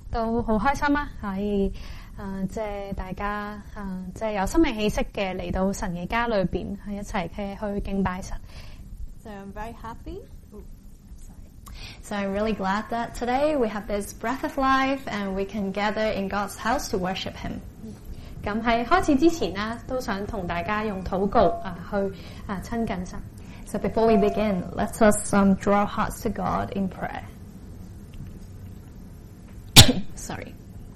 都好開心啊！可以即係大家即係有生命氣息嘅嚟到神嘅家裏邊，係一齊去敬拜神。 So I'm very happy. So I'm really glad that today we have this breath of life and we can gather in God's house to worship Him. 咁喺開始之前呢，都想同大家用禱告去親近神。 So before we begin, let us draw our hearts to God in prayer. Sorry.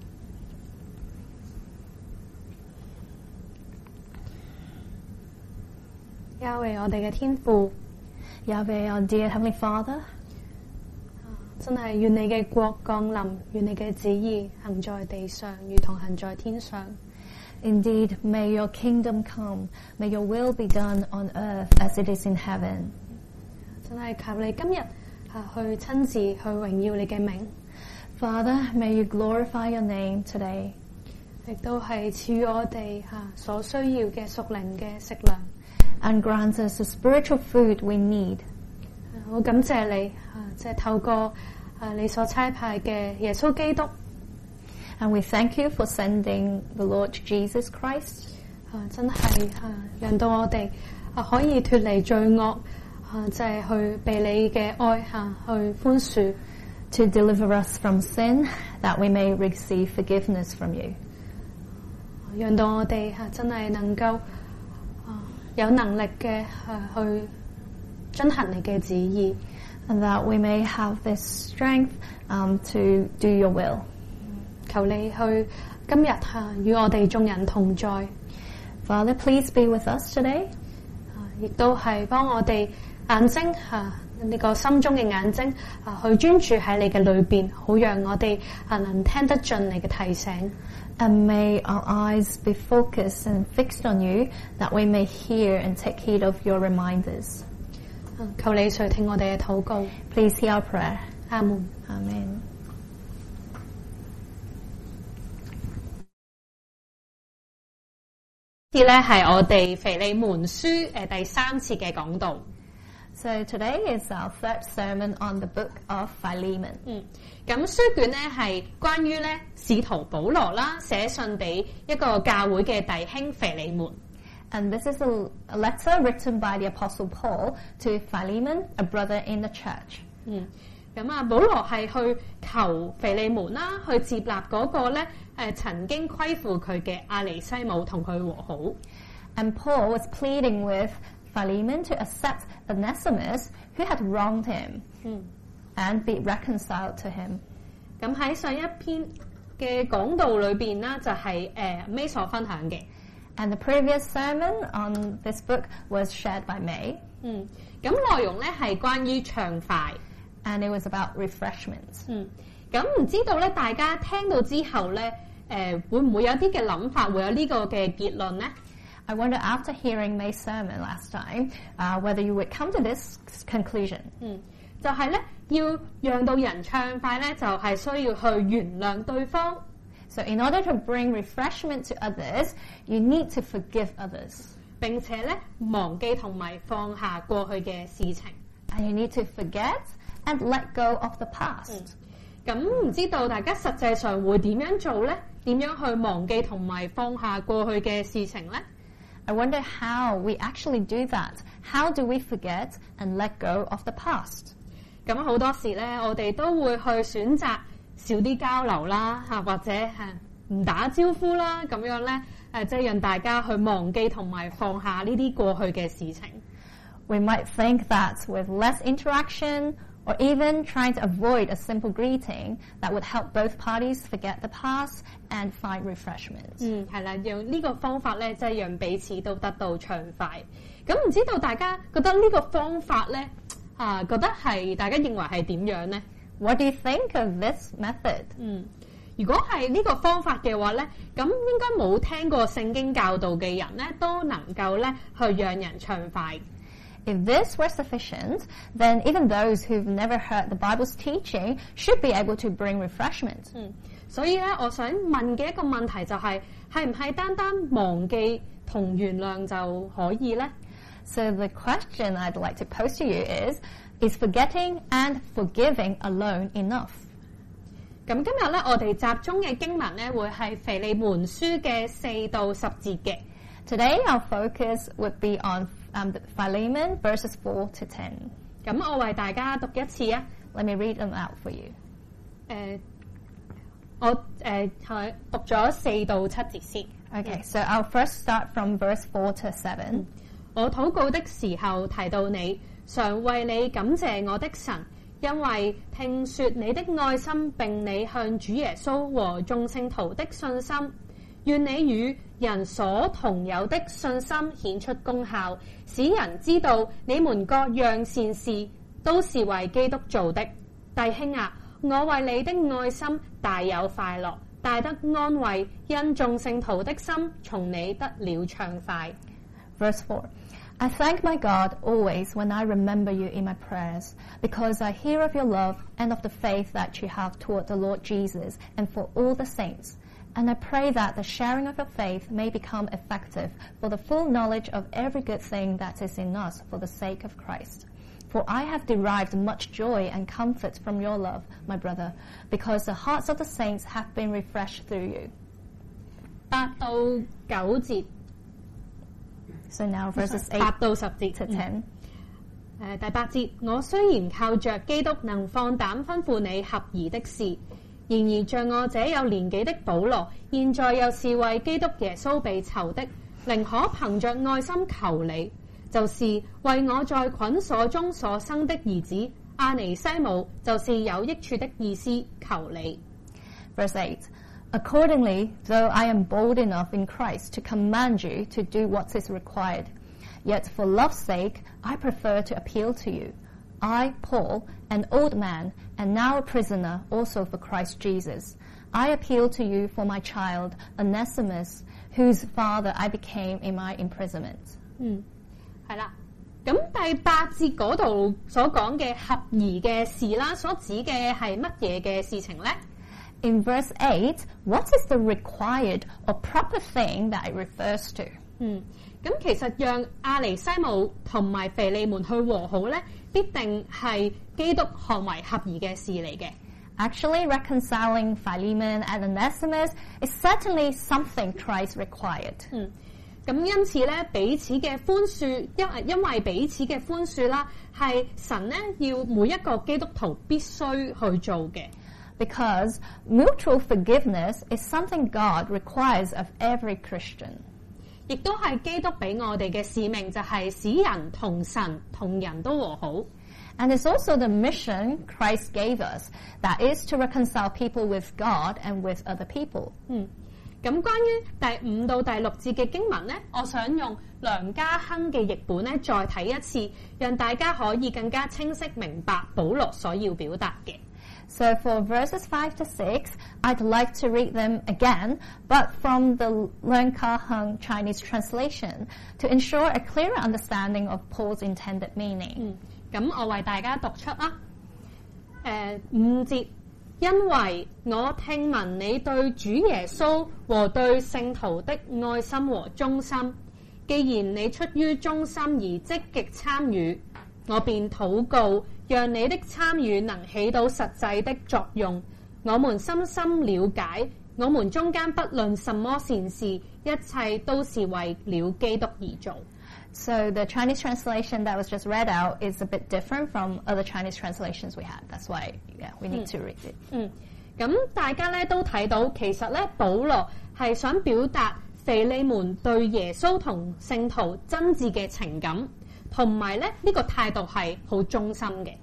Yahweh 我哋嘅天父 Yahweh, our dear Heavenly Father, 真係願你嘅國降臨，願你嘅旨意行在地上，如同行在天上。 indeed, may your kingdom come, may your will be done on earth as it is in heaven. 真係求你今日去親自去榮耀你嘅名。 Father, may you glorify your name today. 亦都係賜予我哋所需要嘅屬靈嘅食糧。 And grant us the spiritual food we need. 好感謝你即係透過你所差派嘅耶穌基督。 And we thank you for sending the Lord Jesus Christ. 真係讓到我哋可以脫離罪惡，即係去被你嘅愛去寬恕。 To deliver us from sin, that we may receive forgiveness from you. 讓到我哋真係能夠有能力嘅去遵行你嘅旨意。 And that we may have this strength to do your will. 求你去今日與我哋眾人同在。 Father, please be with us today. 亦都係幫我哋眼睛呢個心中嘅眼睛去專注喺你嘅裏邊，好讓我哋能聽得進你嘅提醒。 And may our eyes be focused and fixed on you, that we may hear and take heed of your reminders. 求你垂聽我哋嘅禱告。 Please hear our prayer. 阿門。 Amen. 呢次咧係我哋腓利門書第3次嘅講道。 So today is our third sermon on the book of Philemon. 咁書卷咧係關於咧使徒保羅啦寫信俾一個教會嘅弟兄腓利門。 And this is a letter written by the Apostle Paul to Philemon, a brother in the church. 咁保羅係去求腓利門啦，去接納嗰個咧曾經虧負佢嘅阿尼西姆同佢和好。 And Paul was pleading with Philemon to accept Onesimus, who had wronged him, and be reconciled to him. 咁喺上一篇嘅講道裏邊啦，就係May所分享嘅。 And the previous sermon on this book was shared by May. 咁內容咧係關於暢快。 And it was about refreshments. 咁唔知道咧，大家聽到之後咧，會唔會有啲嘅諗法，會有呢個嘅結論咧？ I wonder, after hearing May's sermon last time, whether you would come to this conclusion. 就係咧，要讓到人暢快咧，就係需要去原諒對方。 So in order to bring refreshment to others, you need to forgive others. 並且咧，忘記同埋放下過去嘅事情。 And you need to forget and let go of the past. 咁唔知道大家實際上會點樣做咧？點樣去忘記同埋放下過去嘅事情咧？ I wonder how we actually do that. How do we forget and let go of the past? 咁好多時咧，我哋都會去選擇少啲交流啦，或者唔打招呼啦，咁樣咧即係讓大家去忘記同埋放下呢啲過去嘅事情。 We might think that with less interaction, or even trying to avoid a simple greeting, that would help both parties forget the past and find refreshment. 係啦，用呢個方法咧，即係讓彼此都得到暢快。咁唔知道大家覺得呢個方法咧，覺得係大家認為係點樣咧？ What do you think of this method? 如果係呢個方法嘅話咧，咁應該冇聽過聖經教導嘅人咧，都能夠咧去讓人暢快。 If this were sufficient, then even those who've never heard the Bible's teaching should be able to bring refreshment. 所以咧，我想問嘅一個問題就係唔係單單忘記同原諒就可以咧？ So the question I'd like to pose to you is forgetting and forgiving alone enough? 咁今日咧，我哋集中嘅經文咧，會係腓利門書嘅4到10節嘅。 Today, our focus would be on Philemon verses 4 to 10. 咁我為大家讀一次啊。 Let me read them out for you. 我讀咗4到7節先。 Okay, so I'll first start from verse 4 to 7. 我禱告的時候提到你，常為你感謝我的神，因為聽說你的愛心並你向主耶穌和眾聖徒的信心，願你與人所同有的信心顯出功效，使人知道你們各樣善事都是為基督做的。弟兄啊，我為你的愛心大有快樂，大得安慰，因眾聖徒的心從你得了暢快。 Verse 4. I thank my God always when I remember you in my prayers, because I hear of your love and of the faith that you have toward the Lord Jesus and for all the saints. And I pray that the sharing of your faith may become effective for the full knowledge of every good thing that is in us for the sake of Christ. For I have derived much joy and comfort from your love, my brother, because the hearts of the saints have been refreshed through you. 8到9節。 So now verses 8 8到10節 to 10. 第8節，我雖然靠着基督能放膽吩咐你合宜的事，然而像我這有年紀的保羅，現在又是為基督耶穌被囚的，寧可憑着愛心求你，就是為我在捆鎖中所生的兒子阿尼西姆，就是有益處的意思，求你。 Verse 8. Accordingly, though I am bold enough in Christ to command you to do what is required, yet for love's sake I prefer to appeal to you. I, Paul, an old man, and now a prisoner also for Christ Jesus, I appeal to you for my child, Onesimus, whose father I became in my imprisonment. 係啦，咁第8節嗰度所講嘅合宜嘅事啦，所指嘅係乜嘢嘅事情呢？ In verse 8, what is the required or proper thing that it refers to? 咁其實讓阿尼西姆同埋腓利門去和好咧，必定係基督看為合宜嘅事嚟嘅。 Actually, reconciling Philemon and Onesimus is certainly something Christ required. 咁因此咧，彼此嘅寬恕，因為彼此嘅寬恕啦，係神咧要每一個基督徒必須去做嘅。 Because mutual forgiveness is something God requires of every Christian. 亦都係基督俾我哋嘅使命，就係使人同神同人都和好。 And it's also the mission Christ gave us, that is to reconcile people with God and with other people. 咁關於第5到第6節嘅經文呢，我想用梁家亨嘅譯本呢再睇一次，讓大家可以更加清晰明白保羅所要表達嘅。 So for verses 5 to 6, I'd like to read them again, but from the Learn Ka Hung Chinese translation to ensure a clearer understanding of Paul's intended meaning. 咁我為大家讀出啦。5節，因為我聽聞你對主耶穌和對聖徒的愛心和忠心，既然你出於忠心而積極參與，我便禱告，讓你的參與能起到實際的作用。我們深深了解，我們中間不論什麼善事，一切都是為了基督而做。 So the Chinese translation that was just read out is a bit different from other Chinese translations we had. That's why we need to read it. 咁大家咧都睇到，其實咧保羅係想表達腓利門對耶穌同聖徒真摯嘅情感，同埋咧呢個態度係好忠心嘅。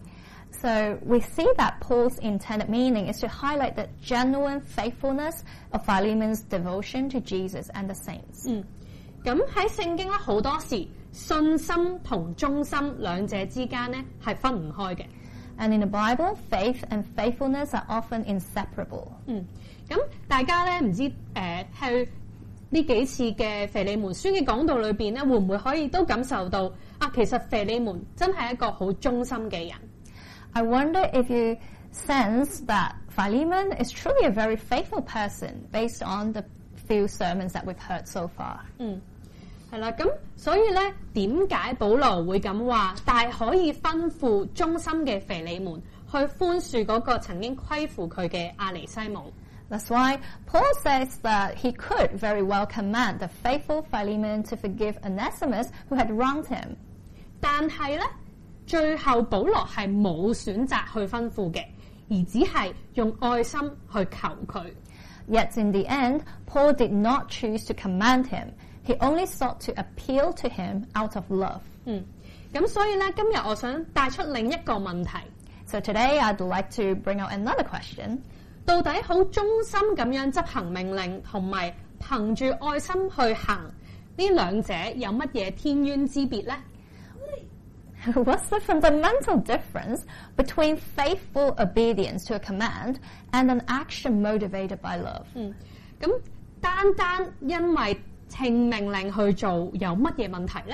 So we see that Paul's intended meaning is to highlight the genuine faithfulness of Philemon's devotion to Jesus and the saints. 咁喺聖經咧好多時，信心同忠心兩者之間咧係分唔開嘅。 And in the Bible, faith and faithfulness are often inseparable. 咁大家咧唔知去呢幾次嘅腓利門書嘅講道裏邊咧，會唔會可以都感受到啊？其實腓利門真係一個好忠心嘅人。 I wonder if you sense that Philemon is truly a very faithful person based on the few sermons that we've heard so far. 係啦，咁所以咧，點解保羅會咁話？但係可以吩咐忠心嘅腓利門去寬恕嗰個曾經虧負佢嘅阿尼西姆。 That's why Paul says that he could very well command the faithful Philemon to forgive Onesimus who had wronged him. 但係咧，最後保羅係冇選擇去吩咐嘅，而只係用愛心去求佢。 Yet in the end, Paul did not choose to command him. He only sought to appeal to him out of love. 咁所以咧，今日我想帶出另一個問題。 So today I'd like to bring out another question. 到底好忠心咁樣執行命令，同埋憑住愛心去行，呢兩者有乜嘢天淵之別呢？ What's the fundamental difference between faithful obedience to a command and an action motivated by love? 咁單單因為聽命令去做，有乜嘢問題呢？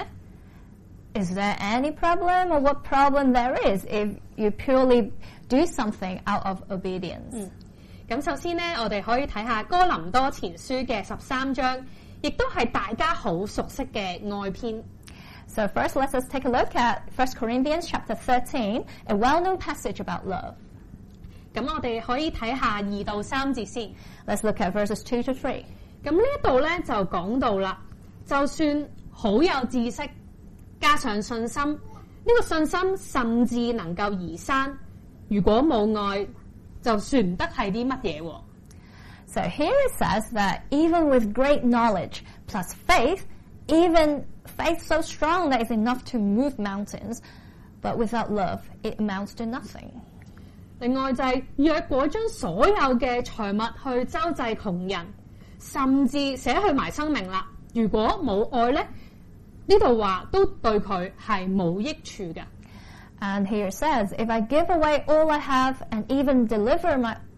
Is there any problem or what problem there is if you purely do something out of obedience? 咁首先呢，我哋可以睇下哥林多前書嘅13章，亦都係大家好熟悉嘅愛篇。 So first, let us take a look at 1 Corinthians chapter 13, a well-known passage about love. 咁我哋可以睇下2到3節先。 Let's look at verses 2 to 3. 咁呢一度咧就講到啦，就算好有知識，加上信心，呢個信心甚至能夠移山，如果冇愛，就算唔得係啲乜嘢喎。 So here it says that even with great knowledge plus faith, even faith so strong that it's enough to move mountains, but without love, it amounts to nothing. 另外就係若果將所有嘅財物去周濟窮人，甚至捨去埋生命啦，如果冇愛咧，呢度話都對佢係冇益處嘅。 And here it says, if I give away all I have and even deliver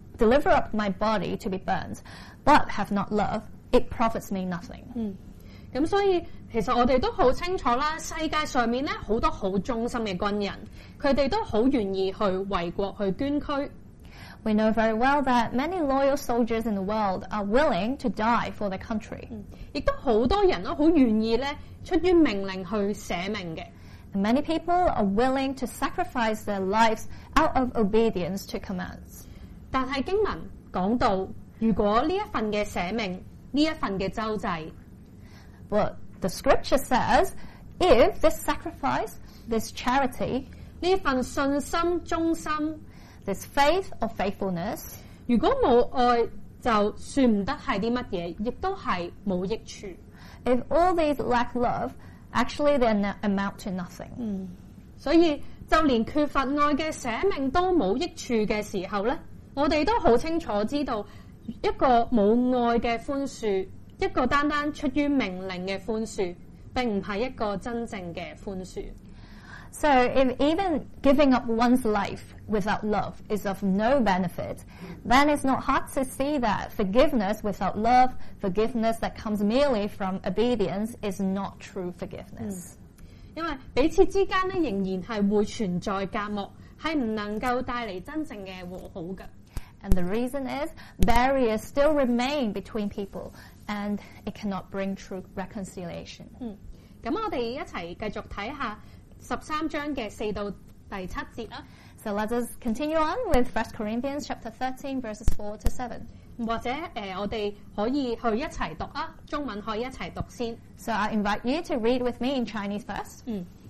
up my body to be burned, but have not love, it profits me nothing. 咁所以其實我哋都好清楚啦，世界上面咧好多好忠心嘅軍人，佢哋都好願意去為國去捐軀。 We know very well that many loyal soldiers in the world are willing to die for their country. 亦都好多人都好願意咧出於命令去捨命嘅。 And many people are willing to sacrifice their lives out of obedience to commands. 但係經文講到，如果呢一份嘅捨命，呢一份嘅周濟， But the scripture says, if this sacrifice, this charity, 呢一份信心、忠心， this faith or faithfulness, 如果冇愛，就算唔得係啲乜嘢，亦都係冇益處。 if all these lack love, actually they amount to nothing. 所以就連缺乏愛嘅捨命都冇益處嘅時候呢，我哋都好清楚知道，一個冇愛嘅寬恕，一個單單出於命令嘅寬恕，並唔係一個真正嘅寬恕。 So if even giving up one's life without love is of no benefit, then it's not hard to see that forgiveness without love, forgiveness that comes merely from obedience, is not true forgiveness. 因為彼此之間咧仍然係會存在隔膜，係唔能夠帶嚟真正嘅和好嘅。 And the reason is barriers still remain between people, and it cannot bring true reconciliation. 咁我哋一齊繼續睇下13章嘅4到第7節啦。 So let us continue on with 1 Corinthians chapter 13, verses 4 to 7. 或者我哋可以去一齊讀啊，中文可以一齊讀先。 So I invite you to read with me in Chinese first.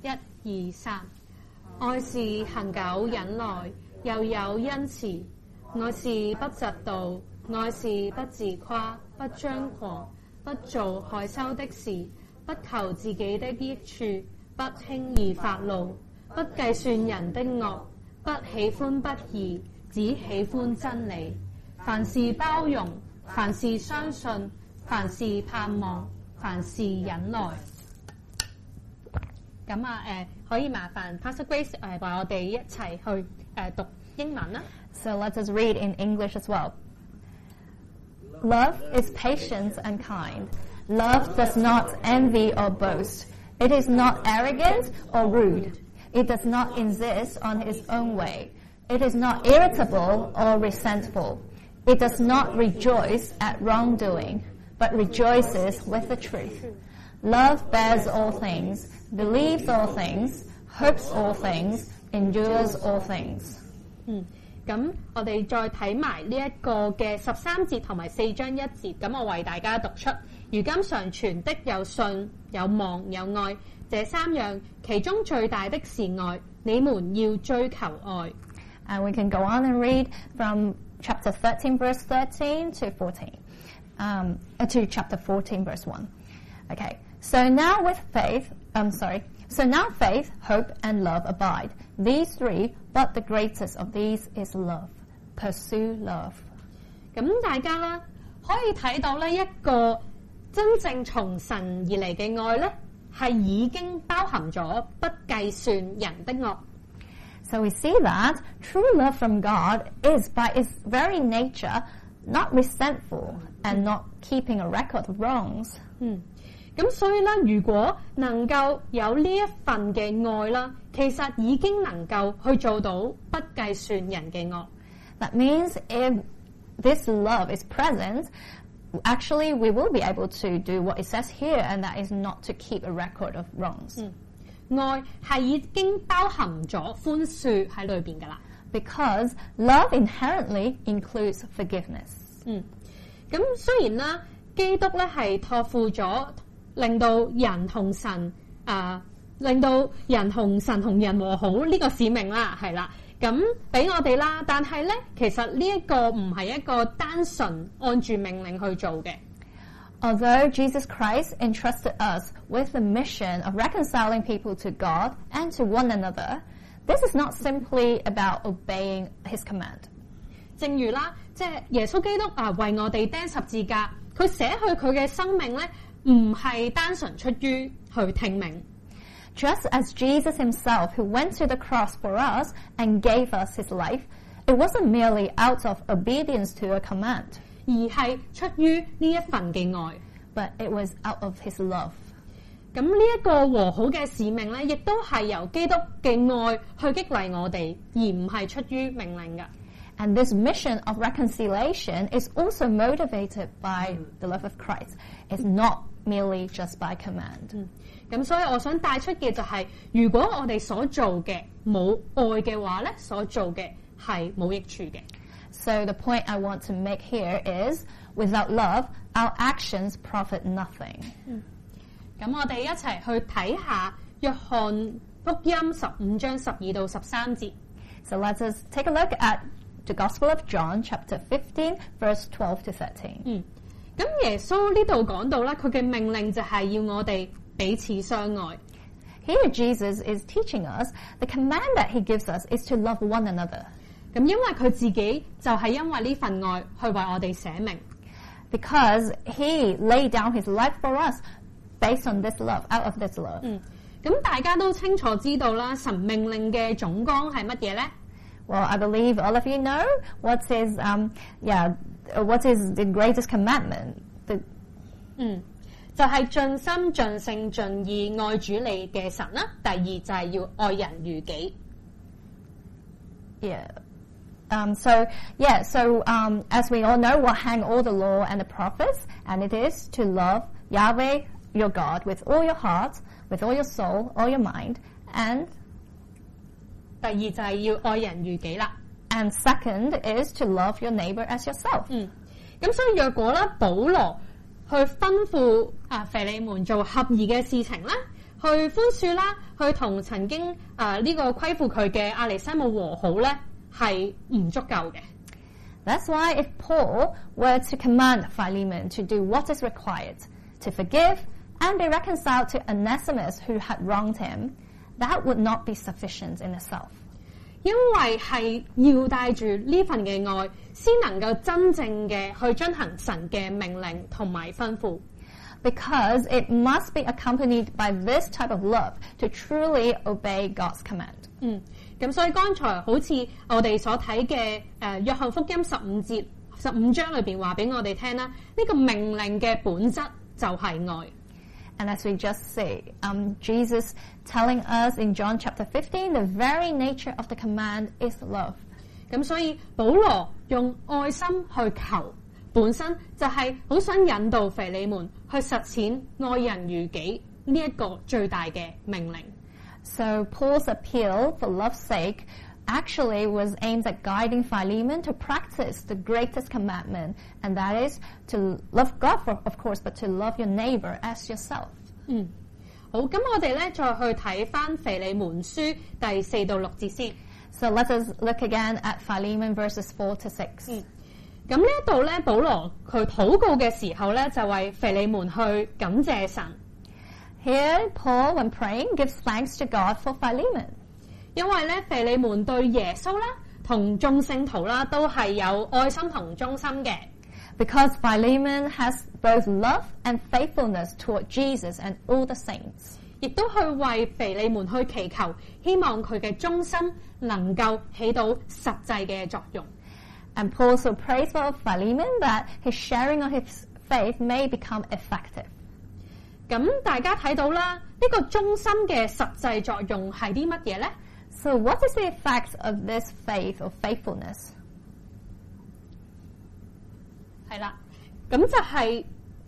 1、2、3。愛是恒久忍耐，又有恩慈；愛是不嫉妒，愛是不自誇，不張狂，不做害羞的事，不求自己的益處，不輕易發怒，不計算人的惡，不喜歡不義，只喜歡真理。凡事包容，凡事相信，凡事盼望，凡事忍耐。咁可以麻煩 Pastor Grace 話我哋一齊去讀英文啦。 So let us read in English as well. Love is patient and kind. Love does not envy or boast. It is not arrogant or rude. It does not insist on its own way. It is not irritable or resentful. It does not rejoice at wrongdoing, but rejoices with the truth. Love bears all things, believes all things, hopes all things, endures all things. 咁我哋再睇埋呢一個嘅13節同埋4章1節，咁我為大家讀出。如今常存的有信、有望、有愛，這3樣，其中最大的是愛。你們要追求愛。 And we can go on and read from chapter 13, verse 13 to 14, to chapter 14, verse 1. Okay, so now faith, hope, and love abide. These three, but the greatest of these is love. Pursue love. 咁大家啦，可以睇到呢一個真正從神而嚟嘅愛呢，係已經包含咗不計算人的惡。 So we see that true love from God is by its very nature not resentful and not keeping a record of wrongs. 咁所以咧，如果能夠有呢一份嘅愛啦，其實已經能夠去做到不計算人嘅惡。 That means if this love is present, actually we will be able to do what it says here, and that is not to keep a record of wrongs. 愛係已經包含咗寬恕喺裏邊噶啦。 Because love inherently includes forgiveness. 咁雖然啦，基督咧係託付咗令到人同神同人和好呢個使命啦，係啦，咁俾我哋啦。但係咧，其實呢一個唔係一個單純按住命令去做嘅。 Although Jesus Christ entrusted us with the mission of reconciling people to God and to one another, this is not simply about obeying His command. 正如啦，即係耶穌基督為我哋釘十字架，佢捨去佢嘅生命咧，唔係單純出於去聽命。 Just as Jesus himself, who went to the cross for us and gave us his life, it wasn't merely out of obedience to a command, 而係出於呢一份嘅愛。 but it was out of his love. 咁呢一個和好嘅使命咧，亦都係由基督嘅愛去激勵我哋，而唔係出於命令嘅。 And this mission of reconciliation is also motivated by the love of Christ. It's not merely just by command. 咁所以我想帶出嘅就係，如果我哋所做嘅冇愛嘅話咧，所做嘅係冇益處嘅。 So the point I want to make here is, without love, our actions profit nothing. 咁我哋一齊去睇下約翰福音15章12到13節。 So let us take a look at the Gospel of John, chapter 15, verse 12 to 13. 咁耶穌呢度講到啦，佢嘅命令就係要我哋彼此相愛。 Here Jesus is teaching us the command that he gives us is to love one another. 咁因為佢自己就係因為呢份愛去為我哋捨命。 Because he laid down his life for us based on this love, out of this love. 咁大家都清楚知道啦，神命令嘅總綱係乜嘢咧？ Well, I believe all of you know what is the greatest commandment. 就係盡心、盡性、盡意愛主你嘅神啦。第二就係要愛人如己。 As we all know, what hang all the law and the prophets, and it is to love Yahweh your God with all your heart, with all your soul, all your mind, and 第二就係要愛人如己啦。 And second is to love your neighbor as yourself. 咁所以若果咧，保羅去吩咐腓利門做合宜嘅事情啦，去寬恕啦，去同曾經呢個虧負佢嘅阿尼西姆和好咧，係唔足夠嘅。 That's why if Paul were to command Philemon to do what is required, to forgive and be reconciled to Onesimus who had wronged him, that would not be sufficient in itself. 因為係要帶住呢份嘅愛，先能夠真正嘅去遵行神嘅命令同埋吩咐。 Because it must be accompanied by this type of love to truly obey God's command. 咁所以剛才好似我哋所睇嘅約翰福音15章裏邊話俾我哋聽啦，呢個命令嘅本質就係愛。 And as we just see, Jesus telling us in John chapter 15, the very nature of the command is love. 咁所以保羅用愛心去求，本身就係好想引導腓利門去實踐愛人如己呢一個最大嘅命令。 So Paul's appeal for love's sake actually was aimed at guiding Philemon to practice the greatest commandment, and that is to love God, of course, but to love your neighbor as yourself. 好，咁我哋咧再去睇翻腓利門書第4到6節先。 So let us look again at Philemon verses 4 to 6. 咁呢一度咧，保羅佢禱告嘅時候咧，就為腓利門去感謝神。 Here, Paul, when praying, gives thanks to God for Philemon. 因為咧，腓利門對耶穌啦同眾聖徒啦都係有愛心同忠心嘅。 Because Philemon has both love and faithfulness toward Jesus and all the saints. 亦都去為腓利門去祈求，希望佢嘅忠心能夠起到實際嘅作用。 And Paul also prays for Philemon that his sharing of his faith may become effective. 咁大家睇到啦，呢個忠心嘅實際作用係啲乜嘢呢？ So what is the effect of this faith or faithfulness? 係啦，咁就係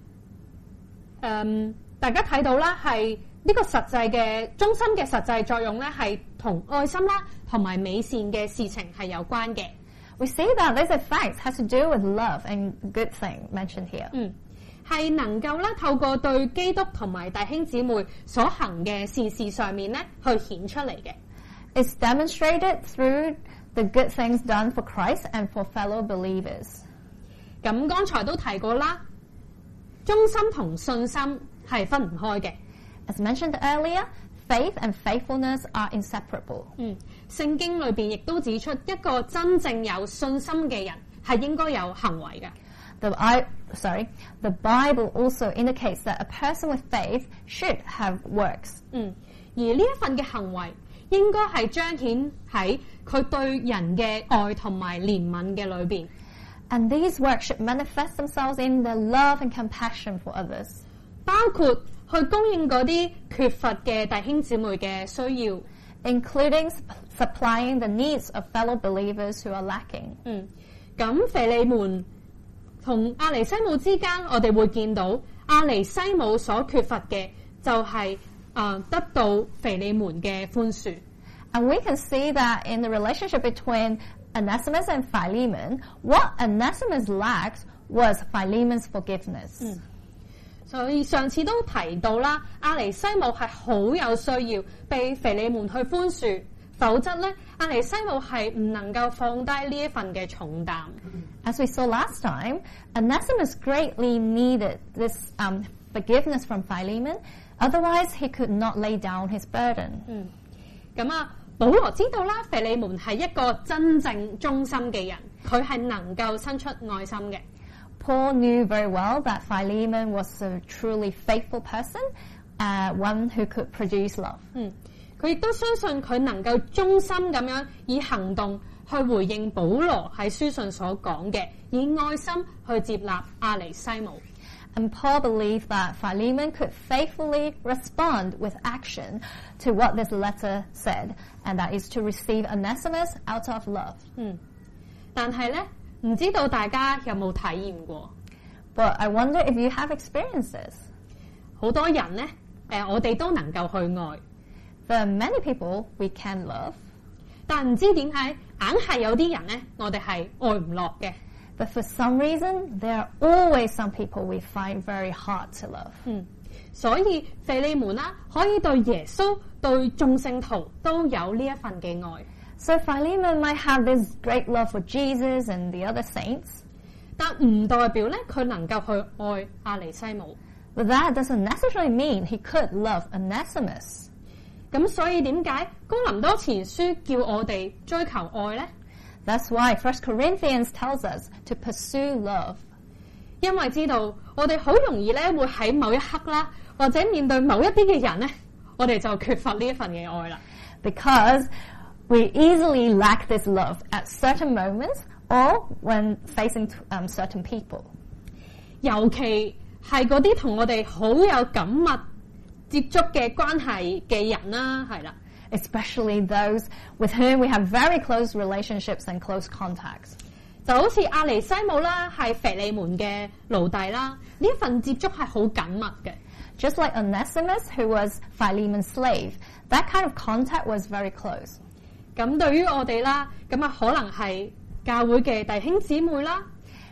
大家睇到啦，係呢個實際嘅忠心嘅實際作用咧，係同愛心啦同埋美善嘅事情係有關嘅。 We see that this effect has to do with love and good thing mentioned here. 係能夠咧透過對基督同埋弟兄姊妹所行嘅善事上面咧，去顯出嚟嘅。 It's demonstrated through the good things done for Christ and for fellow believers. 咁剛才都提過啦，忠心同信心係分唔開嘅。 As mentioned earlier, faith and faithfulness are inseparable. 聖經裏邊亦都指出，一個真正有信心嘅人係應該有行為嘅。 The Bible also indicates that a person with faith should have works. 而呢一份嘅行為應該係彰顯喺佢對人嘅愛同埋憐憫嘅裏邊。 And these works should manifest themselves in the love and compassion for others. 包括去供應嗰啲缺乏嘅弟兄姊妹嘅需要 ，including supplying the needs of fellow believers who are lacking. 咁腓利門同阿尼西姆之間，我哋會見到阿尼西姆所缺乏嘅就係得到腓利門嘅寬恕。 And we can see that in the relationship between Onesimus and Philemon, what Onesimus lacked was Philemon's forgiveness. 所以上次都提到啦，阿尼西姆係好有需要被腓利門去寬恕，否則咧阿尼西姆係唔能夠放低呢一份嘅重擔。 As we saw last time, Onesimus greatly needed this forgiveness from Philemon, otherwise he could not lay down his burden. 咁保羅知道啦，腓利門係一個真正忠心嘅人，佢係能夠伸出愛心嘅。 Paul knew very well that Philemon was a truly faithful person, one who could produce love. 佢亦都相信佢能夠忠心咁樣以行動去回應保羅喺書信所講嘅，以愛心去接納阿尼西姆。 And Paul believed that Philemon could faithfully respond with action to what this letter said, and that is to receive Onesimus out of love. 但係咧，唔知道大家有冇體驗過 But I wonder if you have experienced this. 好多人咧，我哋都能夠去愛， There are many people we can love, 但唔知點解硬係有啲人咧，我哋係愛唔落嘅。 but for some reason, there are always some people we find very hard to love. 所以腓利門啦，可以對耶穌、對眾聖徒都有呢一份嘅愛。 So Philemon might have this great love for Jesus and the other saints, 但唔代表咧佢能夠去愛阿尼西姆。 but that doesn't necessarily mean he could love Onesimus. 咁所以點解哥林多前書叫我哋追求愛呢？ That's why 1 Corinthians tells us to pursue love. 因為知道我哋好容易咧會喺某一刻啦，或者面對某一啲嘅人咧，我哋就缺乏呢一份嘅愛啦。 Because we easily lack this love at certain moments or when facing certain people. 尤其係嗰啲同我哋好有緊密接觸嘅關係嘅人啦，係啦。 Especially those with whom we have very close relationships and close contacts. 就好似阿尼西姆啦，係腓利門嘅奴隸啦，呢一份接觸係好緊密嘅。 Just like Onesimus, who was Philemon's slave, that kind of contact was very close. 咁對於我哋啦，咁啊可能係教會嘅弟兄姊妹啦，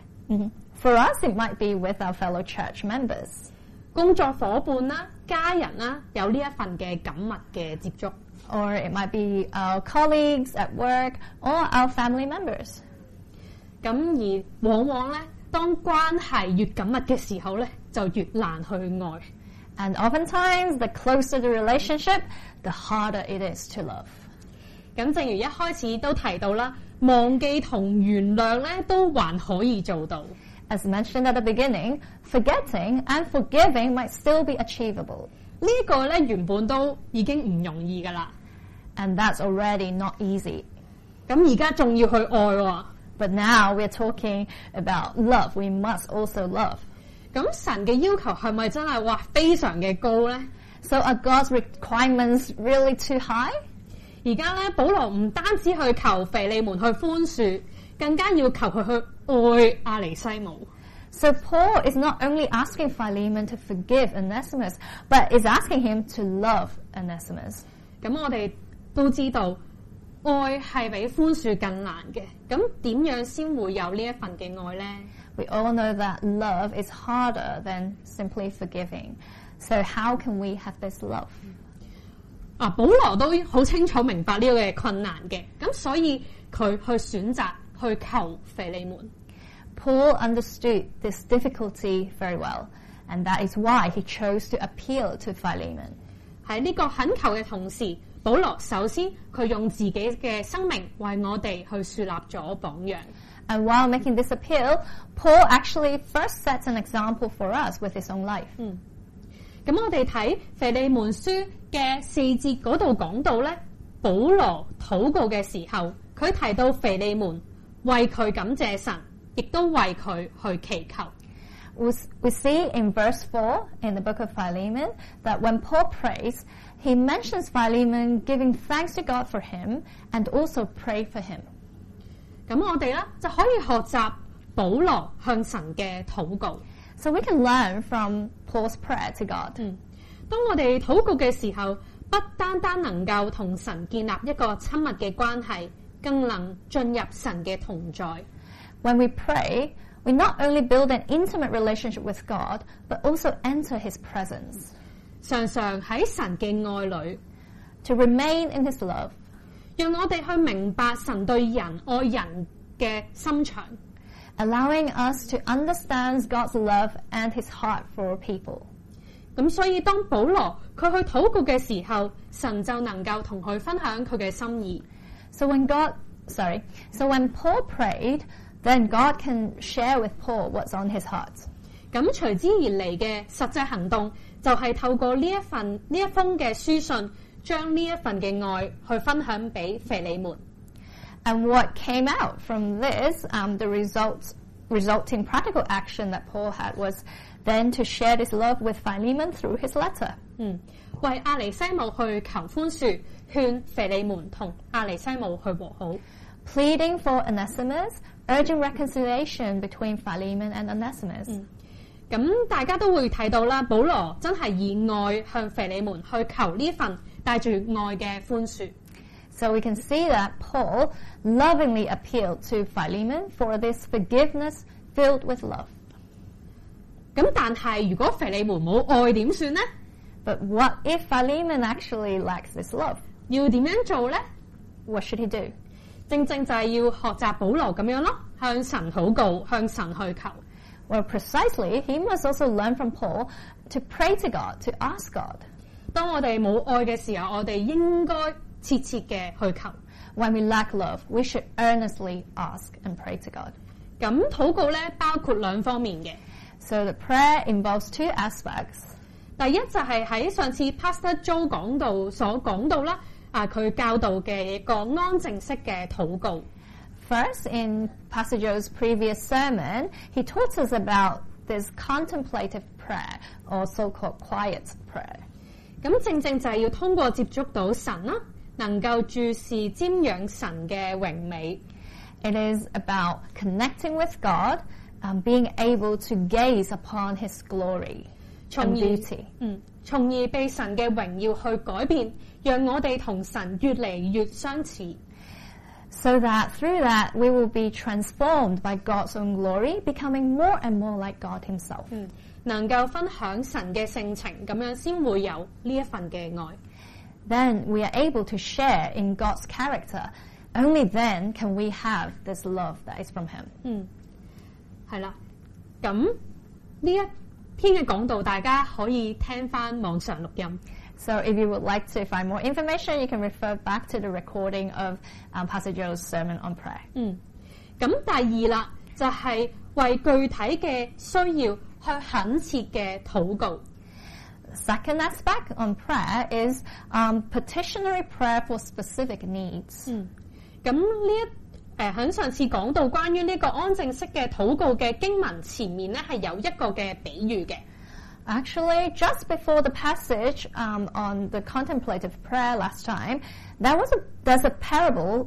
For us, it might be with our fellow church members, 工作伙伴啦、家人啦，有呢一份嘅緊密嘅接觸。 or it might be our colleagues at work or our family members. 咁而往往咧，當關係越緊密嘅時候咧，就越難去愛。 And oftentimes, the closer the relationship, the harder it is to love. 咁正如一開始都提到啦，忘記同原諒咧都還可以做到。 As mentioned at the beginning, forgetting and forgiving might still be achievable. 呢個咧原本都已經唔容易噶啦， And that's already not easy. 咁而家仲要去愛喎。 But now we're talking about love. We must also love. 咁神嘅要求係咪真係哇非常嘅高呢？ So are God's requirements really too high? 而家咧，保羅唔單止去求腓利門去寬恕，更加要求佢去愛阿尼西姆。 So Paul is not only asking Philemon to forgive Onesimus, but is asking him to love Onesimus. 咁我哋都知道，愛係比寬恕更難嘅。咁點樣先會有呢一份嘅愛呢？ We all know that love is harder than simply forgiving. So how can we have this love? 保羅都好清楚明白呢個嘅困難嘅，咁所以佢去選擇去求腓利門。 Paul understood this difficulty very well, and that is why he chose to appeal to Philemon. 喺呢個懇求嘅同時，保羅首先佢用自己嘅生命為我哋去樹立咗榜樣。 And while making this appeal, Paul actually first sets an example for us with his own life. 咁我哋睇腓利門書嘅4節嗰度講到咧，保羅禱告嘅時候，佢提到腓利門為佢感謝神，亦都為佢去祈求。 We see in verse 4 in the book of Philemon that when Paul prays, he mentions Philemon giving thanks to God for him and also pray for him. 咁我哋咧就可以學習保羅向神嘅禱告。 So we can learn from Paul's prayer to God. 當我哋禱告嘅時候，不單單能夠同神建立一個親密嘅關係，更能進入神嘅同在。 When we pray, we not only build an intimate relationship with God, but also enter his presence. 常常喺神嘅愛裏， To remain in his love, 讓我哋去明白神對人愛人嘅心腸。 allowing us to understand God's love and his heart for people. 咁所以當保羅佢去禱告嘅時候，神就能夠同佢分享佢嘅心意。 So when Paul prayed, then God can share with Paul what's on his heart. 咁隨之而嚟嘅實際行動，就係透過呢一封嘅書信，將呢一份嘅愛去分享俾腓利門。 And what came out from this, the resulting practical action that Paul had was then to share this love with Philemon through his letter. 為阿尼西姆去求寬恕，勸腓利門同阿尼西姆去和好。 Pleading for Onesimus, urging reconciliation between Philemon and Onesimus. 咁大家都會睇到啦，保羅真係以愛向腓利門去求呢份帶住愛嘅寬恕。 So we can see that Paul lovingly appealed to Philemon for this forgiveness filled with love. 咁但係如果腓利門冇愛點算呢？ But what if Philemon actually lacks this love? 要點樣做呢？ What should he do? 正正就係要學習保羅咁樣咯，向神禱告，向神去求。 Well, precisely, he must also learn from Paul to pray to God, to ask God. 當我哋冇愛嘅時候，我哋應該切切嘅去求。 When we lack love, we should earnestly ask and pray to God. 咁禱告咧包括兩方面嘅。 So the prayer involves two aspects. 第一就係喺上次 Pastor Joe 所講到啦，佢教導嘅一個安靜式嘅禱告。 First, in Pastor Joe's previous sermon, he taught us about this contemplative prayer, or so-called quiet prayer. 咁正正就係要通過接觸到神啦，能夠注視瞻仰神嘅榮美。 It is about connecting with God, being able to gaze upon his glory and beauty. 從而被神嘅榮耀去改變，讓我哋同神越嚟越相似。 so that through that we will be transformed by God's own glory, becoming more and more like God himself. 能夠分享神嘅性情，咁樣先會有呢一份嘅愛。 Then we are able to share in God's character. Only then can we have this love that is from him. 係啦，咁呢一篇嘅講道，大家可以聽翻網上錄音。 So if you would like to find more information, you can refer back to the recording of Pastor Joe's sermon on prayer. 咁第二啦，就係為具體嘅需要去懇切嘅禱告。 Second aspect on prayer is petitionary prayer for specific needs. 咁呢喺上次講到關於呢個安靜式嘅禱告嘅經文前面咧，係有一個嘅比喻嘅。 Actually, just before the passage on the contemplative prayer last time, there's a parable,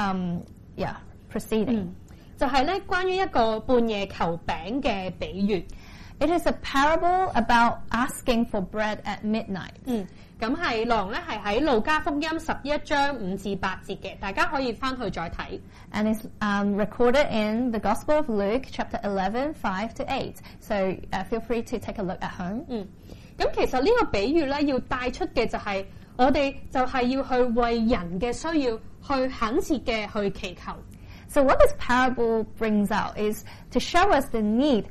preceding. 就係咧關於一個半夜求餅嘅比喻。 It is a parable about asking for bread at midnight. 咁係內容咧係喺路加福音11章5至8節嘅，大家可以翻去再睇。 And it's recorded in the Gospel of Luke, chapter 11, 5 to 8. So feel free to take a look at home. 咁其實呢個比喻咧要帶出嘅就係我哋就係要去為人嘅需要去懇切嘅去祈求。 So what this parable brings out is to show us the need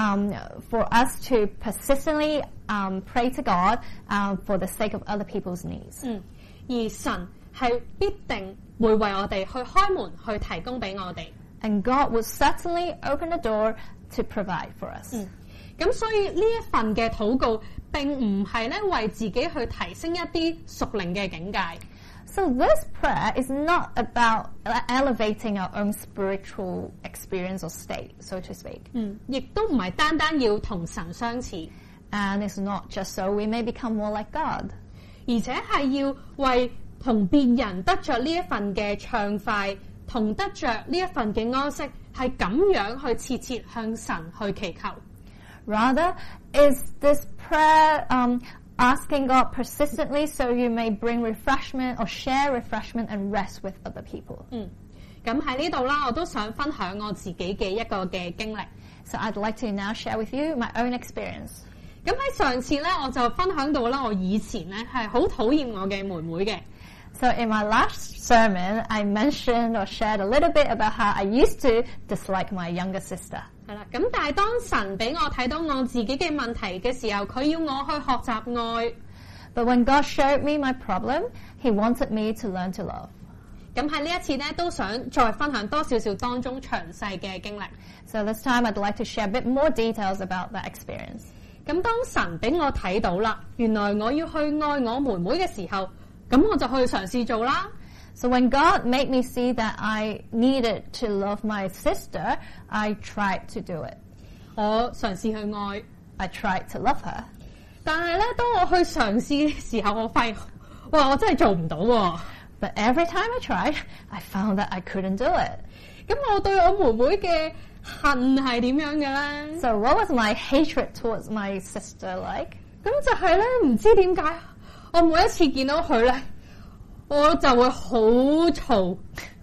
for us to persistently pray to God for the sake of other people's needs. 而神係必定會為我哋去開門去提供俾我哋。 And God will certainly open the door to provide for us. 咁所以呢一份嘅禱告並唔係咧為自己去提升一啲屬靈嘅境界。 So this prayer is not about elevating our own spiritual experience or state, so to speak. 亦都唔係單單要同神相似。 And it's not just so we may become more like God. 而且係要為同別人得着呢一份嘅暢快，同得着呢一份嘅安息，係咁樣去切切向神去祈求。 Rather, is this prayer asking God persistently so you may bring refreshment or share refreshment and rest with other people. 咁喺呢度啦，我都想分享我自己嘅一個嘅經歷。 So I'd like to now share with you my own experience. 咁喺上次咧，我就分享到啦，我以前咧係好討厭我嘅妹妹嘅。 So in my last sermon, I mentioned or shared a little bit about how I used to dislike my younger sister. 係啦，咁但係當神俾我睇到我自己嘅問題嘅時候，佢要我去學習愛。 But when God showed me my problem, He wanted me to learn to love. 咁喺呢一次咧，都想再分享多少少當中詳細嘅經歷。 So this time I'd like to share a bit more details about that experience. 咁當神俾我睇到啦，原來我要去愛我妹妹嘅時候，咁我就去嘗試做啦。 So when God made me see that I needed to love my sister, I tried to do it. 我嘗試去愛， I tried to love her. 但係咧，當我去嘗試嘅時候，我發現，哇，我真係做唔到喎。 But every time I tried, I found that I couldn't do it. 咁我對我妹妹嘅恨係點樣嘅咧？ So what was my hatred towards my sister like? 咁就係咧，唔知點解，我每一次見到佢咧，我就會好嘈。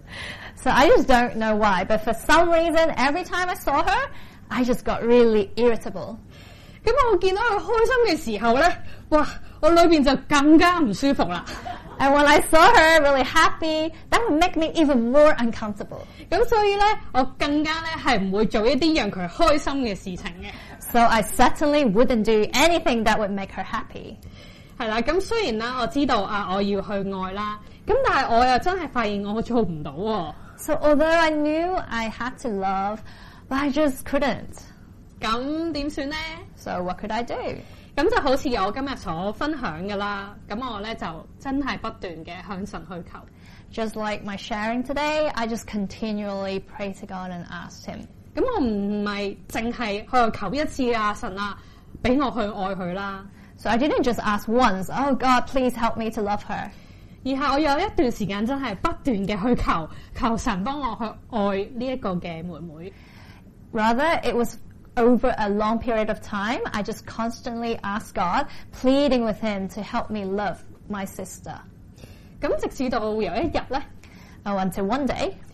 So I just don't know why, but for some reason, every time I saw her, I just got really irritable. 咁我見到佢開心嘅時候咧，哇！我裏邊就更加唔舒服啦。 And when I saw her really happy, that would make me even more uncomfortable. 咁所以咧，我更加咧係唔會做一啲讓佢開心嘅事情嘅。 So I certainly wouldn't do anything that would make her happy. 係啦，咁雖然啦，我知道我要去愛啦，咁但係我又真係發現我做唔到喎。 So although I knew I had to love, but I just couldn't. 咁點算呢？ So what could I do? 咁就好似我今日所分享嘅啦，咁我咧就真係不斷嘅向神去求。 Just like my sharing today, I just continually pray to God and ask Him. 咁我唔係淨係去求一次啊，神啊，俾我去愛佢啦。 So I didn't just ask once, oh God, please help me to love her. 而係我有一段時間真係不斷嘅去求神幫我去愛呢一個嘅妹妹。 Rather, it was over a long period of time, I just constantly asked God, pleading with Him to help me love my sister. 咁直至到有一日咧， until one day,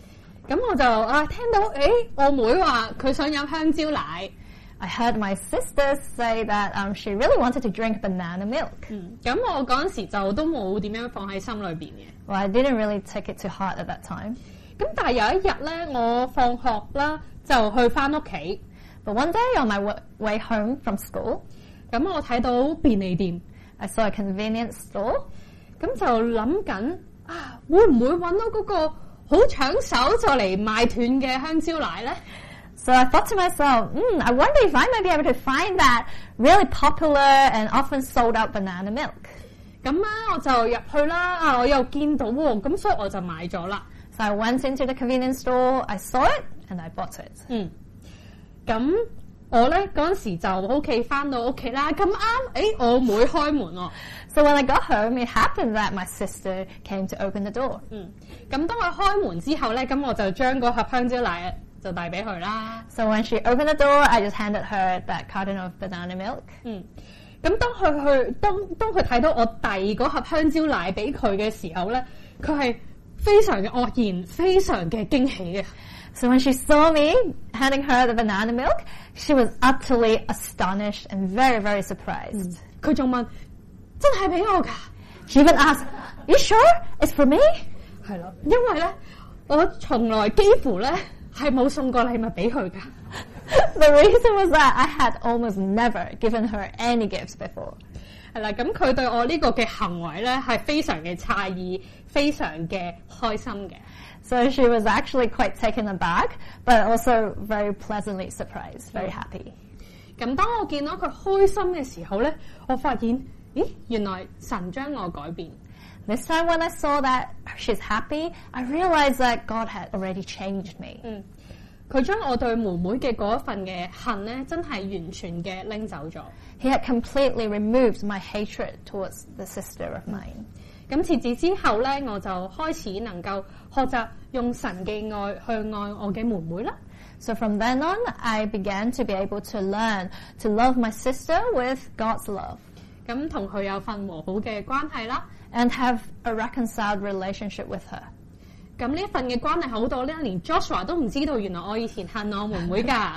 咁我就聽到我妹話佢想飲香蕉奶。 I heard my sister say that she really wanted to drink banana milk. 咁我嗰陣時就都冇點樣放喺心裏邊嘅。 Well, I didn't really take it to heart at that time. 咁但係有一日咧，我放學啦就去返屋企。 But one day on my way home from school, 咁我睇到便利店， I saw a convenience store. 咁就諗緊會唔會揾到嗰個好搶手就嚟賣斷嘅香蕉奶咧？ So I thought to myself, I wonder if I might be able to find that really popular and often sold out banana milk. 咁我就入去啦，我又見到喎，咁所以我就買咗啦。 So I went into the convenience store, I saw it, and I bought it. 咁我咧嗰陣時就OK翻到屋企啦，咁啱我妹開門喎。 So when I got home, it happened that my sister came to open the door. 咁當佢開門之後咧，咁我就將嗰盒香蕉奶就遞俾佢啦。 So when she opened the door, I just handed her that carton of banana milk. 咁當佢睇到我遞嗰盒香蕉奶俾佢嘅時候咧，佢係非常嘅愕然，非常嘅驚喜嘅。 So when she saw me handing her the banana milk, she was utterly astonished and very, very surprised. 佢仲問：真係俾我㗎？ She even asked, "You sure it's for me?" 係咯，因為咧，我從來幾乎咧係冇送過禮物俾佢㗎。 The reason was that I had almost never given her any gifts before. 係啦，咁佢對我呢個嘅行為咧係非常嘅詫異，非常嘅開心嘅。 So she was actually quite taken aback, but also very pleasantly surprised, very happy. 咁當我見到佢開心嘅時候咧，我發現，原來神將我改變。 This time when I saw that she's happy, I realized that God had already changed me. 佢將我對妹妹嘅嗰一份嘅恨咧，真係完全嘅拎走咗。 He had completely removed my hatred towards the sister of mine. 咁自此之後咧，我就開始能夠學習用神嘅愛去愛我嘅妹妹啦。 So from then on, I began to be able to learn to love my sister with God's love. 咁同佢有份和好嘅關係啦。 And have a reconciled relationship with her. 咁呢一份嘅關係好到咧，連 Joshua 都唔知道原來我以前恨我妹妹㗎。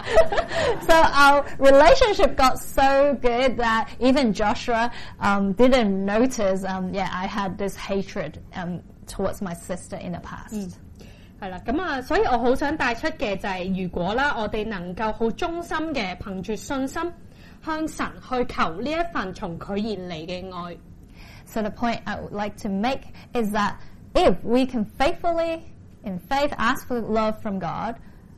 So our relationship got so good that even Joshua didn't notice, I had this hatred towards my sister in the past. 係啦，咁所以我好想帶出嘅就係，如果啦，我哋能夠好忠心嘅憑住信心向神去求呢一份從佢而嚟嘅愛。 So the point I would like to make is that if we can faithfully, in faith, ask for love from God,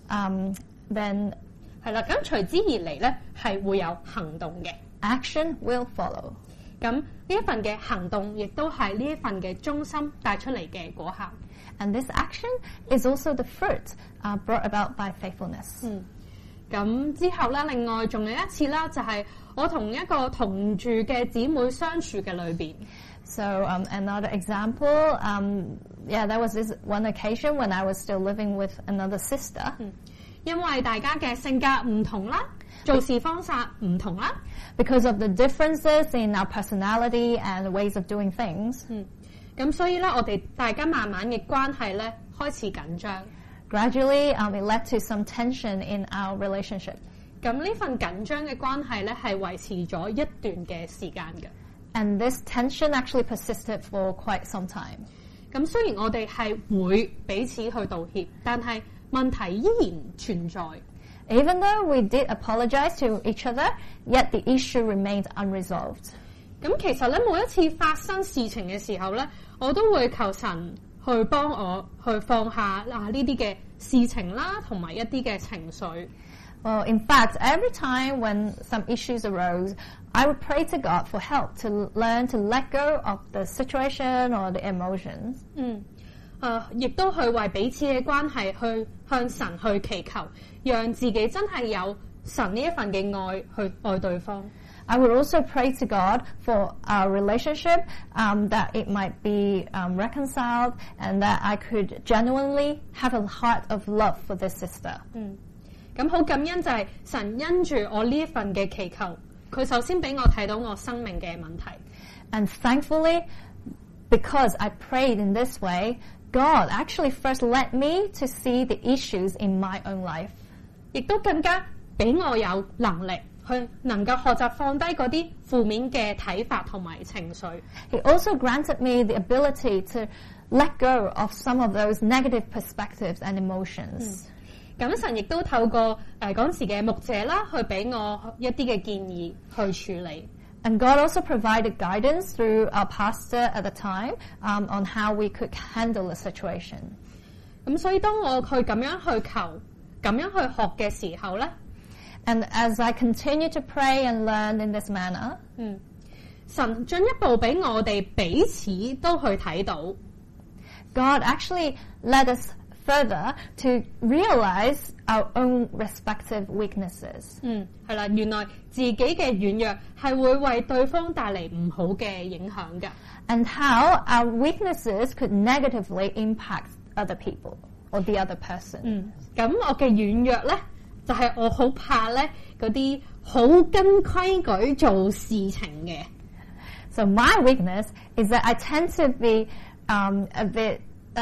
then 係啦，咁隨之而嚟咧係會有行動嘅 action will follow. 咁呢一份嘅行動，亦都係呢一份嘅忠心帶出嚟嘅果效。 And this action is also the fruit brought about by faithfulness. 咁之後咧，另外仲有一次啦，就係我同一個同住嘅姊妹相處嘅裏邊。 So another example, there was this one occasion when I was still living with another sister. 因為大家嘅性格唔同啦，做事方式唔同啦。 Because of the differences in our personality and ways of doing things. 咁所以咧，我哋大家慢慢嘅關係咧開始緊張。 Gradually, it led to some tension in our relationship. 咁呢份緊張嘅關係咧係維持咗一段嘅時間嘅。 And this tension actually persisted for quite some time. 咁雖然我哋係會彼此去道歉，但係問題依然存在。 Even though we did apologize to each other, yet the issue remained unresolved. 咁其實咧，每一次發生事情嘅時候咧，我都會求神去幫我去放下呢啲嘅事情啦，同埋一啲嘅情緒。 Well, in fact, every time when some issues arose, I would pray to God for help to learn to let go of the situation or the emotions. 亦都去為彼此嘅關係去向神去祈求，讓自己真係有神呢一份嘅愛去愛對方。 I would also pray to God for our relationship, that it might be reconciled and that I could genuinely have a heart of love for this sister. 咁好感恩就係神因住我呢一份嘅祈求，佢首先俾我睇到我生命嘅問題。 And thankfully, because I prayed in this way, God actually first led me to see the issues in my own life. 亦都更加俾我有能力去能夠學習放低嗰啲負面嘅睇法同埋情緒。 He also granted me the ability to let go of some of those negative perspectives and emotions. 咁神亦都透過嗰時嘅牧者啦，去俾我一啲嘅建議去處理。 And God also provided guidance through our pastor at the time on how we could handle the situation. 咁所以當我去咁樣去求、咁樣去學嘅時候咧， And as I continue to pray and learn in this manner, 神進一步俾我哋彼此都去睇到， God actually led us further to realize our own respective weaknesses. 係啦，原來自己嘅軟弱係會為對方帶嚟唔好嘅影響嘅。 And how our weaknesses could negatively impact other people or the other person. 咁我嘅軟弱咧，就係我好怕咧嗰啲好跟規矩做事情嘅。 So my weakness is that I tend to be a bit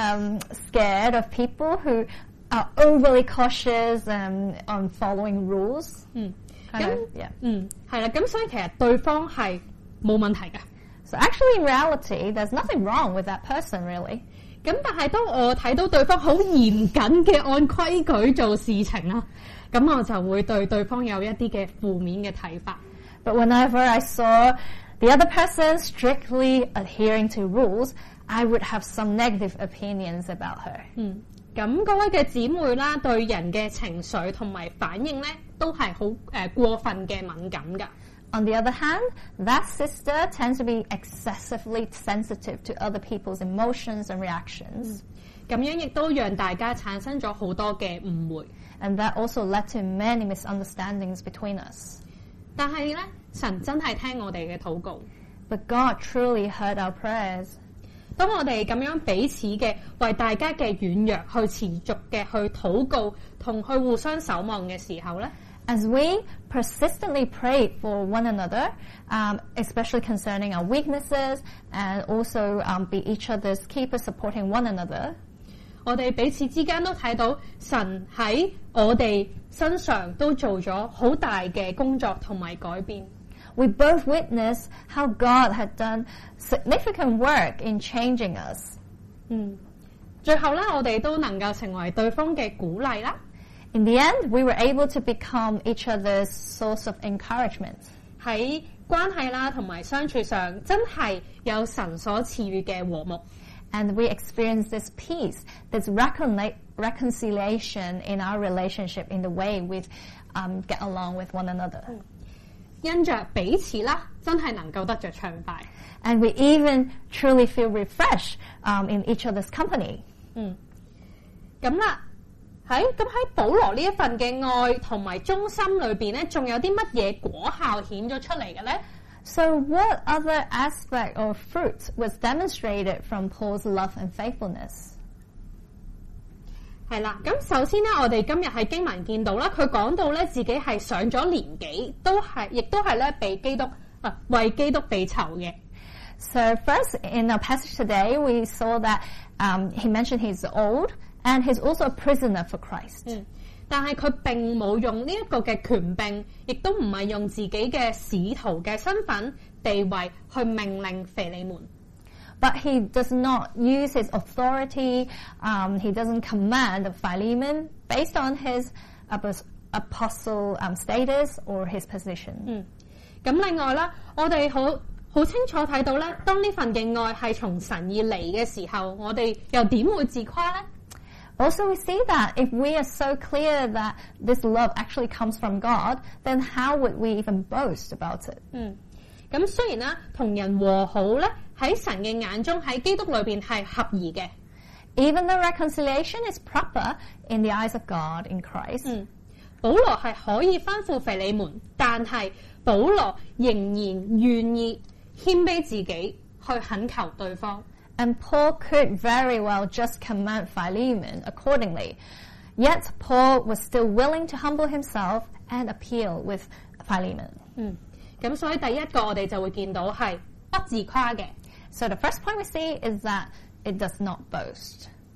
scared of people who are overly cautious on following rules. 係啦，咁所以其實對方係冇問題嘅。 So actually, in reality, there's nothing wrong with that person, really. 咁但係當我睇到對方好嚴謹嘅按規矩做事情啦，咁我就會對對方有一啲嘅負面嘅睇法。 But whenever I saw the other person strictly adhering to rules, I would have some negative opinions about her. 咁各位嘅姊妹啦，對人嘅情緒同埋反應咧，都係好過分嘅敏感㗎。 On the other hand, that sister tends to be excessively sensitive to other people's emotions and reactions. 咁樣亦都讓大家產生咗好多嘅誤會。 And that also led to many misunderstandings between us. 但係咧，神真係聽我哋嘅禱告。 But God truly heard our prayers. 當我哋咁樣彼此嘅為大家嘅軟弱去持續嘅去禱告同去互相守望嘅時候咧， As we persistently prayed for one another, especially concerning our weaknesses, and also be each other's keepers supporting one another, 我哋彼此之間都睇到神喺我哋身上都做咗好大嘅工作同埋改變。 we both witnessed how God had done significant work in changing us. 最後咧，我哋都能夠成為對方嘅鼓勵啦。 In the end, we were able to become each other's source of encouragement. 喺關係啦同埋相處上，真係有神所賜予嘅和睦。 And we experienced this peace, this reconciliation in our relationship in the way we get along with one another. 因着彼此啦，真係能夠得着暢快。 And we even truly feel refreshed in each other's company. 咁啦，喺保羅呢一份嘅愛同埋忠心裏邊咧，仲有啲乜嘢果效顯咗出嚟嘅咧？ So what other aspect or fruit was demonstrated from Paul's love and faithfulness? 係啦，咁首先咧，我哋今日喺經文見到啦，佢講到咧自己係上咗年紀，亦都係咧被基督為基督被囚嘅。 So first, in our passage today, we saw that he mentioned he's old and he's also a prisoner for Christ. 但係佢並冇用呢一個嘅權柄，亦都唔係用自己嘅使徒嘅身份地位去命令腓利門。 But he does not use his authority, he doesn't command Philemon based on his apostle status or his position. 咁另外啦，我哋好清楚睇到咧，當呢份嘅愛係從神而嚟嘅時候，我哋又點會自誇咧？ Also, we see that if we are so clear that this love actually comes from God, then how would we even boast about it? 咁雖然啦，同人和好咧，喺神嘅眼中喺基督裏邊係合宜嘅。 Even though reconciliation is proper in the eyes of God in Christ, 保羅係可以吩咐腓利門，但係保羅仍然願意謙卑自己去懇求對方。 and Paul could very well just command Philemon accordingly. Yet Paul was still willing to humble himself and appeal with Philemon. 咁所以第一個我哋就會見到係不自誇嘅。 So the first point we see is that it does not boast.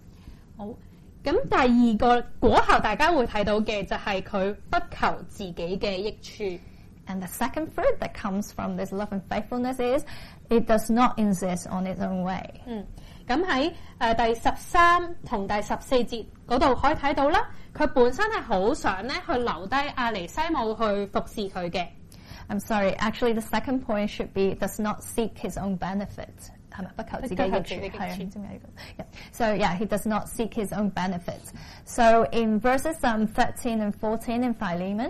好，咁第二個果效大家會睇到嘅就係佢不求自己嘅益處。 And the second fruit that comes from this love and faithfulness is it does not insist on its own way. 咁喺第13同第14節嗰度可以睇到啦，佢本身係好想咧去留低阿尼西姆去服侍佢嘅。 I'm sorry, actually the second point should be does not seek his own benefit. 係咪不求自己嘅益處？係啊，唔知點解呢個。Yeah. So yeah, he does not seek his own benefits. So in verses 13 and 14 in Philemon.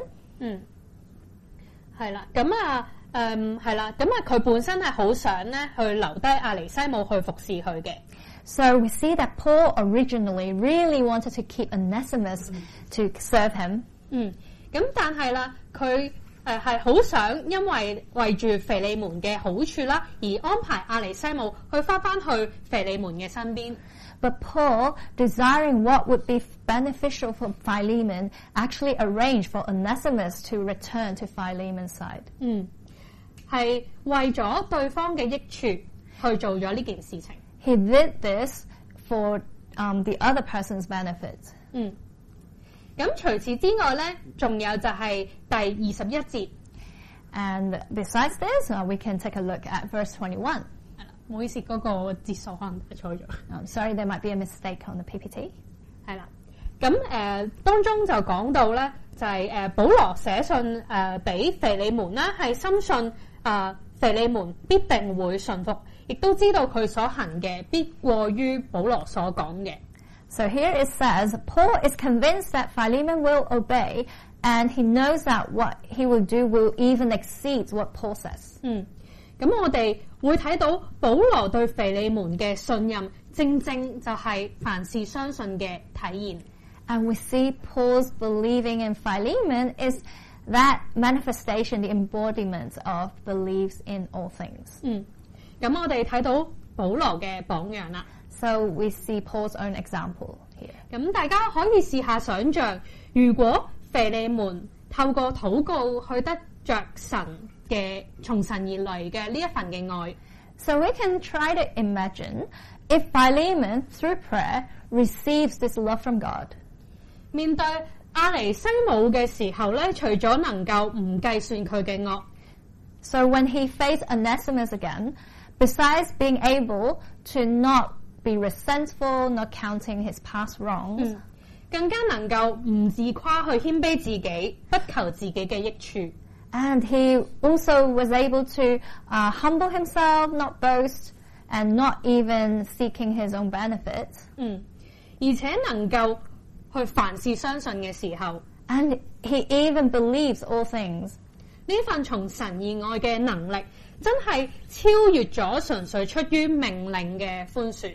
係啦，咁係啦，咁佢本身係好想咧去留低阿尼西姆去服侍佢嘅。 So we see that Paul originally really wanted to keep Onesimus to serve him. 咁但係啦，佢係好想因為住腓利門嘅好處啦，而安排阿尼西姆去翻去腓利門嘅身邊。 But Paul, desiring what would be beneficial for Philemon, actually arranged for Onesimus to return to Philemon's side. 係為咗對方嘅益處去做咗呢件事情。 He did this for the other person's benefit. 咁除此之外咧，仲有就係第21節。 And besides this, we can take a look at verse 21. 唔好意思，嗰個節數可能錯咗。 Sorry, there might be a mistake on the PPT. 係啦，咁當中就講到咧，就係保羅寫信俾腓利門啦，係深信腓利門必定會順服，亦都知道佢所行嘅必過於保羅所講嘅。 So here it says, Paul is convinced that Philemon will obey, and he knows that what he will do will even exceed what Paul says. 咁我哋會睇到保羅對腓利門嘅信任，正正就係凡事相信嘅體現。 And we see Paul's believing in Philemon is that manifestation, the embodiment of beliefs in all things. 咁我哋睇到保羅嘅榜樣啦。 So we see Paul's own example here. 咁大家可以試下想像，如果腓利門透過禱告去得着神嘅從神而嚟嘅呢一份嘅愛。 So we can try to imagine if Philemon, through prayer, receives this love from God. 面對阿尼西姆嘅時候咧，除咗能夠唔計算佢嘅惡 ，so when he faced Onesimus again, besides being able to not be resentful, not counting his past wrongs, 更加能夠唔自誇去謙卑自己，不求自己嘅益處。 And he also was able to humble himself, not boast, and not even seeking his own benefit. 而且能夠去凡事相信嘅時候 And he even believes all things. 呢份從神而外嘅能力，真係超越咗純粹出於命令嘅寬恕。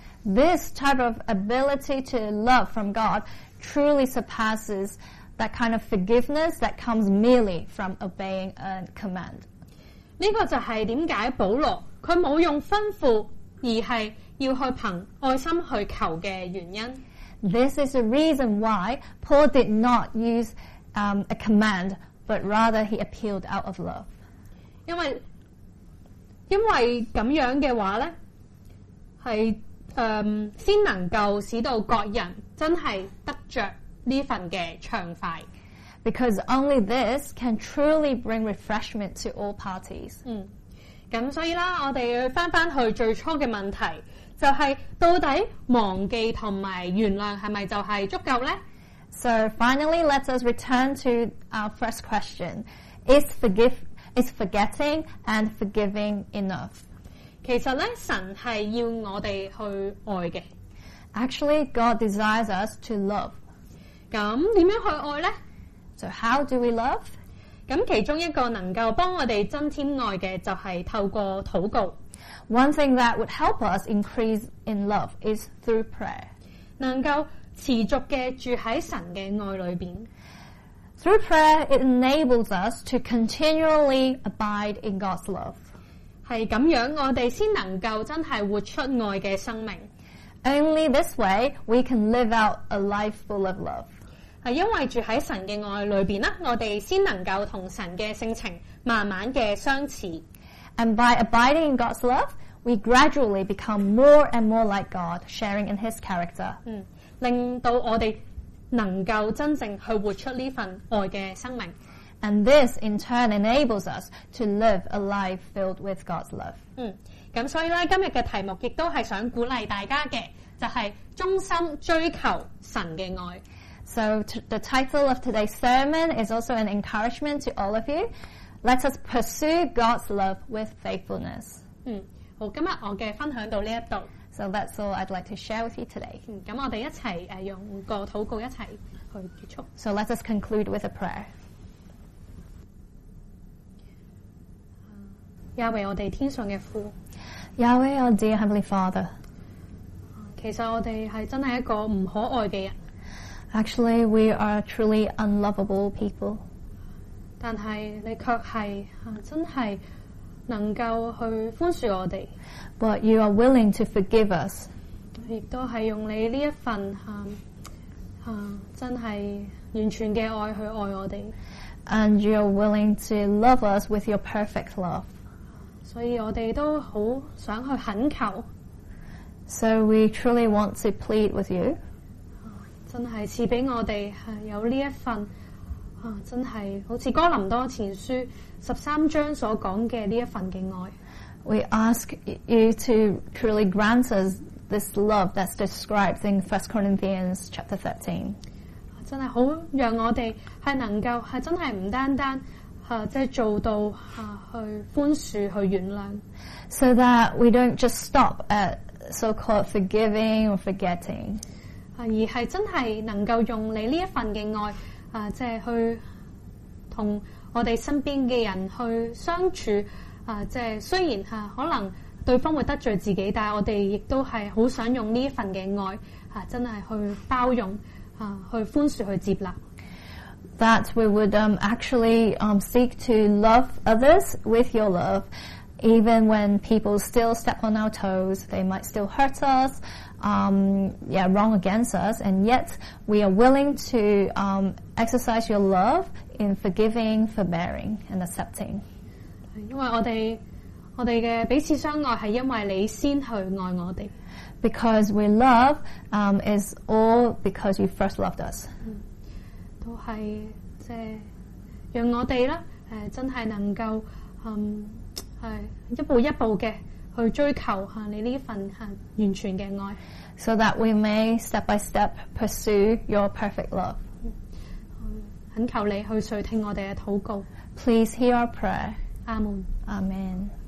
This type of ability to love from God truly surpasses that kind of forgiveness that comes merely from obeying a command. 呢個就係點解保羅佢冇用吩咐，而係要去憑愛心去求嘅原因。 This is the reason why Paul did not use a command, but rather he appealed out of love. 因為咁樣嘅話咧，係先能夠使到各人真係得着呢份嘅暢快。 Because only this can truly bring refreshment to all parties. 咁所以啦，我哋要翻去最初嘅問題，就係到底忘記同埋原諒係咪就係足夠呢？ So finally, let us return to our first question: Is forgetting and forgiving enough? 其實咧，神係要我哋去愛嘅。 Actually, God desires us to love. 咁點樣去愛呢？ So how do we love? 咁其中一個能夠幫我哋增添愛嘅，就係透過禱告。 One thing that would help us increase in love is through prayer. 能夠持續嘅住喺神嘅愛裏邊。 Through prayer, it enables us to continually abide in God's love. 係咁樣，我哋先能夠真係活出愛嘅生命。 Only this way, we can live out a life full of love. 係因為住喺神嘅愛裏邊啦，我哋先能夠同神嘅性情慢慢嘅相似。 And by abiding in God's love, we gradually become more and more like God, sharing in His character. 令到我哋能夠真正去活出呢份愛嘅生命。 And this, in turn, enables us to live a life filled with God's love. 咁所以咧，今日嘅題目亦都係想鼓勵大家嘅，就係忠心追求神嘅愛。 So the title of today's sermon is also an encouragement to all of you. Let us pursue God's love with faithfulness. 好，今日我嘅分享到呢一度。 So that's all I'd like to share with you today. 咁我哋一齊用個禱告一齊去結束。 So let us conclude with a prayer. 亞維我哋天上嘅父， Yahweh, our dear Heavenly Father, 其實我哋係真係一個唔可愛嘅人， actually we are truly unlovable people. 但係你卻係真係能夠去寬恕我哋， But you are willing to forgive us. 亦都係用你呢一份真係完全嘅愛去愛我哋。 And you are willing to love us with your perfect love. 所以我哋都好想去懇求， So we truly want to plead with you. 真係賜俾我哋有呢一份真係好似哥林多前書13章所講嘅呢一份嘅愛。 We ask you to truly grant us this love that's described in 1 Corinthians chapter 13. 真係好讓我哋係能夠係真係唔單單即係做到去寬恕去原諒， So that we don't just stop at so-called forgiving or forgetting. 而係真係能夠用你呢一份嘅愛即係去同我哋身邊嘅人去相處，即係雖然可能對方會得罪自己，但係我哋亦都係好想用呢一份嘅愛真係去包容去寬恕去接納。 That we would actually seek to love others with your love, even when people still step on our toes, they might still hurt us, wrong against us, and yet we are willing to exercise your love in forgiving, forbearing, and accepting. 因為我哋嘅彼此相愛係因為你先去愛我哋。 Because we love is all because you first loved us. 都係即係讓我哋啦，真係能夠係一步一步嘅去追求你呢份完全嘅愛。 So that we may step by step pursue your perfect love. 懇求你去垂聽我哋嘅禱告。 Please hear our prayer. 阿門。 Amen.